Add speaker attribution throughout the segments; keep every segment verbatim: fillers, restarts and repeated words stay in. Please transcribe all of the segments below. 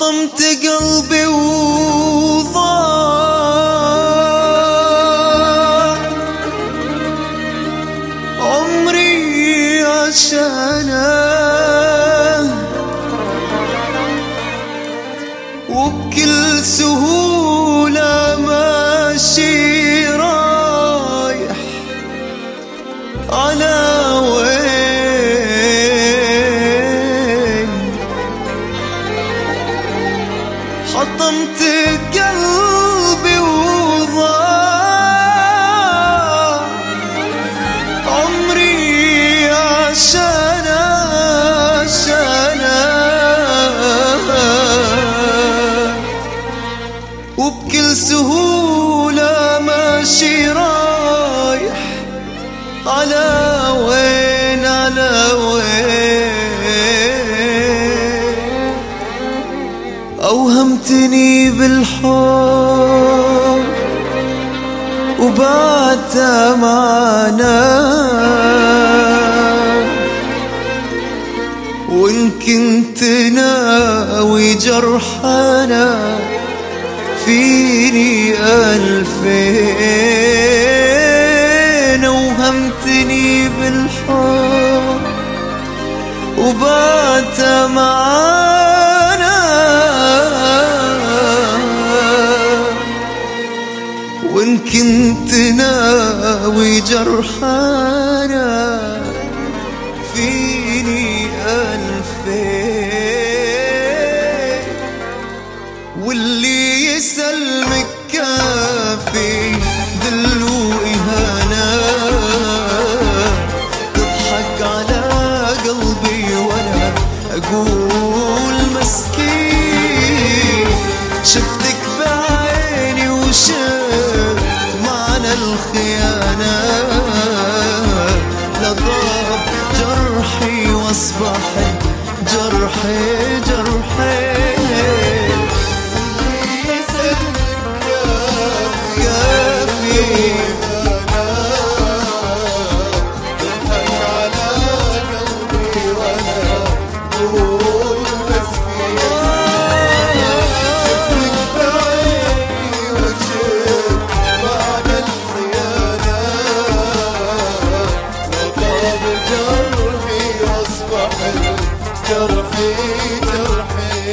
Speaker 1: حطمت قلبي وضاع عمري عشانه، وبكل سهولة ماشي رايح على وين. حطمت قلبي وضاع عمري عشانه عشانه، وبكل سهولة ماشي رايح على وين على وين. أوهمتني بالحب وبعت معنا، وإن كنت ناوي جرحنا فيني ألفين. أوهمتني بالحب وبعت معنا، وإن كنت ناوي جرحنا فيني ألفين. واللي يسلمك كافي ذل وإهانة، تضحك على قلبي وأنا أقول مسكين. شفتك بعيني وشفت معنى الخيانة، لضرب جرحي واصبح جرحي جرحي.
Speaker 2: جرحي جرحي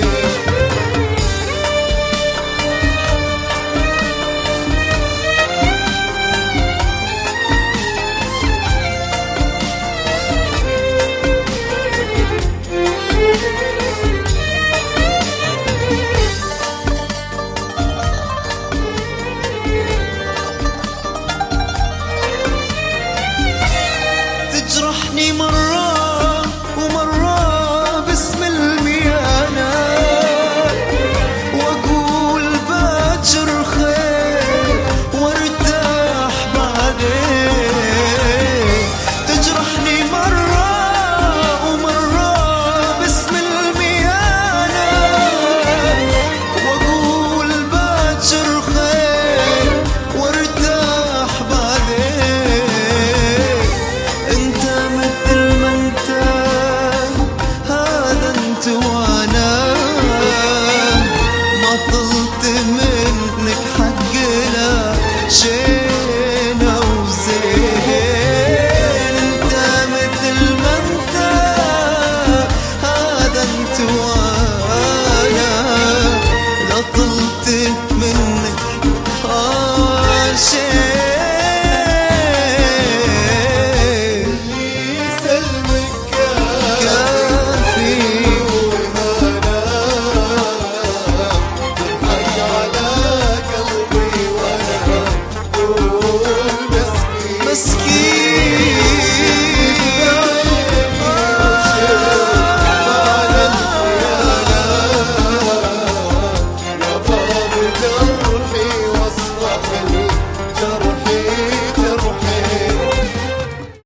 Speaker 1: تجرحني مرة ومرة باسم الميانة، وأقول باجر خير وارتاح بعدين. تجرحني مرة ومرة باسم الميانة، وأقول باجر خير وارتاح بعدين. انت مثل ما انت هذا انت وانا، ما طلت منك حقنا شيء.